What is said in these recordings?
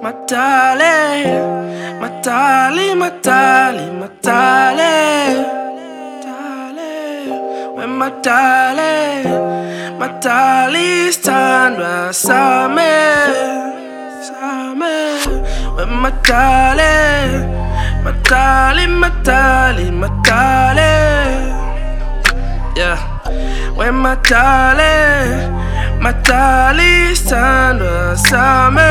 my darling, my darling, my darling, my darling, darling. When my darling standwa same, same. When my darling, my darling, my darling, my darling, yeah. When my darling standwa same.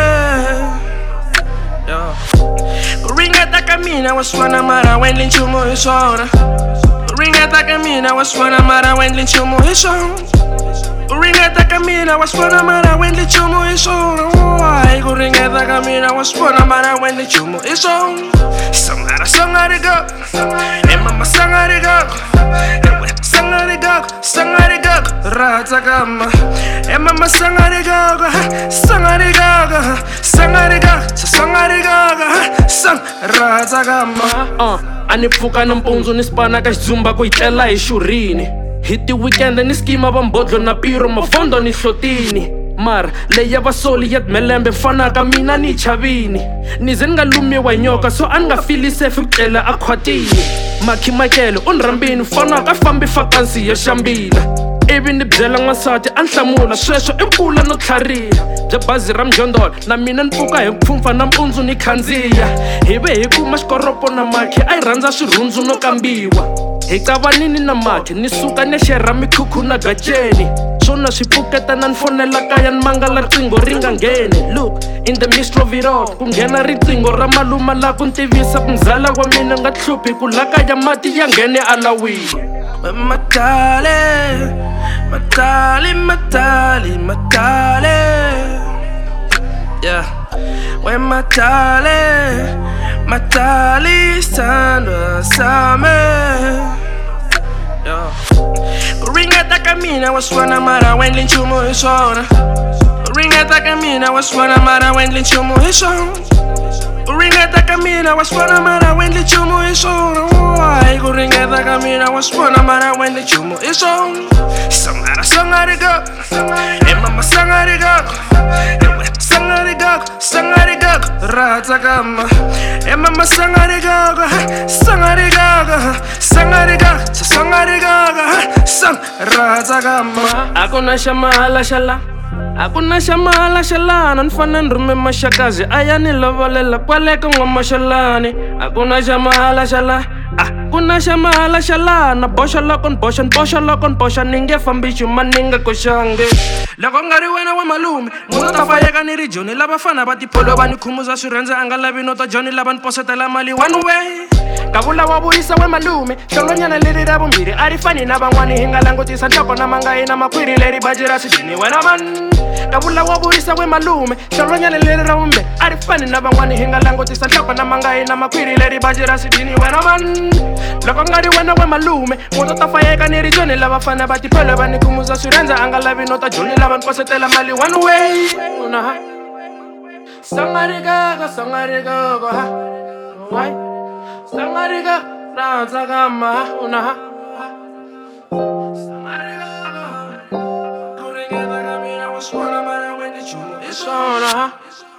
Kuringeta kamina waswana mara wendli nchumo ishona. Kuringeta kamina waswana mara wendli nchumo ishona. Kuringeta kamina waswana mara wendli nchumo ishona. Why kuringeta kamina waswana mara wendli nchumo ishona. Sangare go, mama sangare go, sangare go, sangare go, ratakama. Mama sangare go, sangare go, sangare go, sangare go, sang ratakama. Anipfuka nampundzu ni spana ka xizumba ku yitlela hi xurini. Hi ti weekend ni skima va mbodlo na piro mafondo ni hlotini. Mara leya vasoli ya melembe fanaka mina ni chavini. Nize ni nga lumiwa hi nyoka so a ni nga fili safe ku tlela akhwatini. Makhimakelo unirhambini fanaka fambi fakansi ya xambila. Ivi ni byela n'wansati a ni hlamula sweswo i mpfula no tlhariha. Bya bazi ra mjondolo na mina ni pfuka hi mpfhumpfa nampundzu ni khandziya. Hi ve hi kuma xikoropo na makhi a yi rhandza swirhundzu no kambiwa. Hi cavanini na makhi ni suka ni xerha mikhukhu na gaceni. Swona swi pfuketa na ni fonela kaya ni mangala riqingho ri nga ngheni. Look in the midst of it all ku nghena riqingho ra maluma la ku ntivisa ku mzala wa mina nga hluphi ku la kaya mati ya nghene alawini. My darling, my darling, my darling, my darling, yeah. When my darling standwa same, yeah. Kuringeta kamina waswana mara wendli nchumo ishona. Kuringeta kamina waswana mara wendli nchumo ishona. Kuringeta kamina waswana mara wendli nchumo ishona. Why kuringeta kamina waswana mara wendli nchumo ishona. Sangare go, mama sangare go, sangare go, sangare go, ratakama. Mama sangare go, sangare go, sangare go, sangare go, sang ratakama. Akuna shamala shala, akuna shamala shala. Nanfana nrume mashakazi aya ni lovolela kwale ka ngwamashalani. Akuna shamala shala, akuna shamala shala. Na bosha lokon boshan, bosha lokon bosha. Ninge fambi chuma ninga koshange. Loko ngari wena wa malume muno ta fayeka ni ri Joni. Lava fana va tipolo va ni khumuza swirhandza a nga lavi no ta Joni. Lava ni posetela mali one way. Kavula wa vuyisa we malume xolonyana leri ra vumbirhi a ri fani na van'wani. Hi nga langutisa nhloko na mangayi na makhwiri leri baji ra swidini wena man. Kavula wa vuyisa we malume xolonyana leri ra vumbirhi a ri fani na van'wani. Hi nga langutisa nhloko na mangayi na makhwiri leri baji ra swidini wena man. Loko nga ri wena we malume muno ta fayeka ni ri Joni. Lava fana va tipolo va ni khumuza swirhandza a nga lavi no ta Joni. Lava ni posetela mali one way. Sangariga, sangariga, why? Sangariga, ratakama, Sangariga, kuringeta kamina waswana mara wendli nchumo ishona.